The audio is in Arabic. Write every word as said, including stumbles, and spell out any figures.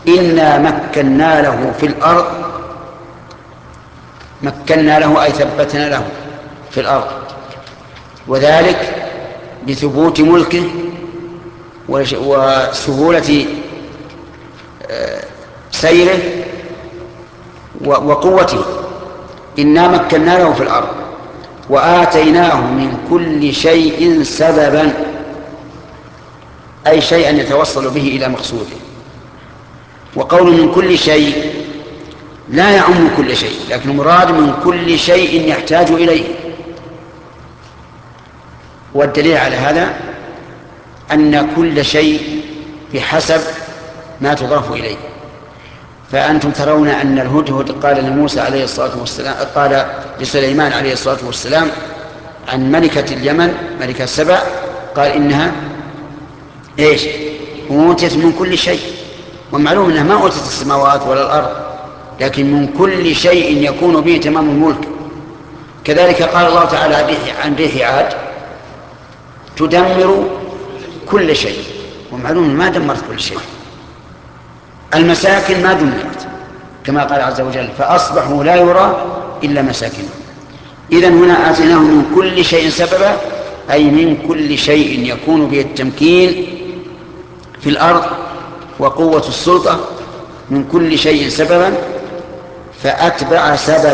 إنا مكنا له في الأرض، مكنا له أي ثبتنا له في الأرض، وذلك بثبوت ملكه وسهولة سيره وقوته. إنا مكنا له في الأرض وآتيناه من كل شيء سببا، أي شيئا يتوصل به إلى مقصوده. وقول من كل شيء لا يعم كل شيء، لكن المراد من كل شيء يحتاج إليه. والدليل على هذا أن كل شيء بحسب ما تضاف إليه. فأنتم ترون أن الهدهد قال لموسى عليه الصلاة والسلام، قال لسليمان عليه الصلاة والسلام عن ملكة اليمن ملكة سبأ، قال إنها إيش؟ أوتيت من كل شيء. ومعلوم أنها ما أوتيت السماوات ولا الأرض، لكن من كل شيء يكون به تمام الملك. كذلك قال الله تعالى عن ريح عاد تدمر كل شيء، ومعلوم ما دمرت كل شيء. المساكن ما دمرت كما قال عز وجل فأصبحوا لا يرى إلا مساكنهم. إذن هنا آتيناه من كل شيء سببا، أي من كل شيء يكون به التمكين في الأرض وقوة السلطة، من كل شيء سببا. فأتبع سببا